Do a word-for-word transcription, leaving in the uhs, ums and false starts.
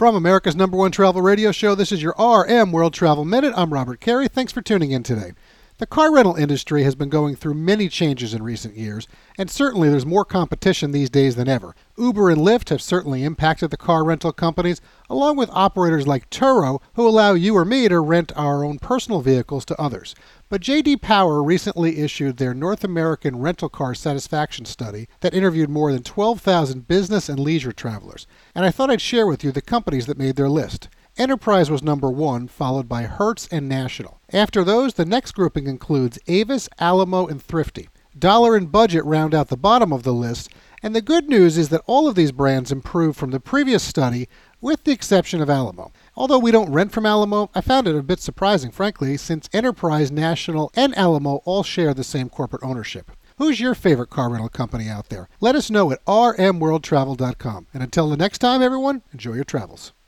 From America's number one travel radio show, this is your R M World Travel Minute. I'm Robert Carey. Thanks for tuning in today. The car rental industry has been going through many changes in recent years, and certainly there's more competition these days than ever. Uber and Lyft have certainly impacted the car rental companies, along with operators like Turo, who allow you or me to rent our own personal vehicles to others. But J D Power recently issued their North American Rental Car Satisfaction Study that interviewed more than twelve thousand business and leisure travelers. And I thought I'd share with you the companies that made their list. Enterprise was number one, followed by Hertz and National. After those, the next grouping includes Avis, Alamo, and Thrifty. Dollar and Budget round out the bottom of the list, and the good news is that all of these brands improved from the previous study, with the exception of Alamo. Although we don't rent from Alamo, I found it a bit surprising, frankly, since Enterprise, National, and Alamo all share the same corporate ownership. Who's your favorite car rental company out there? Let us know at r m world travel dot com. And until the next time, everyone, enjoy your travels.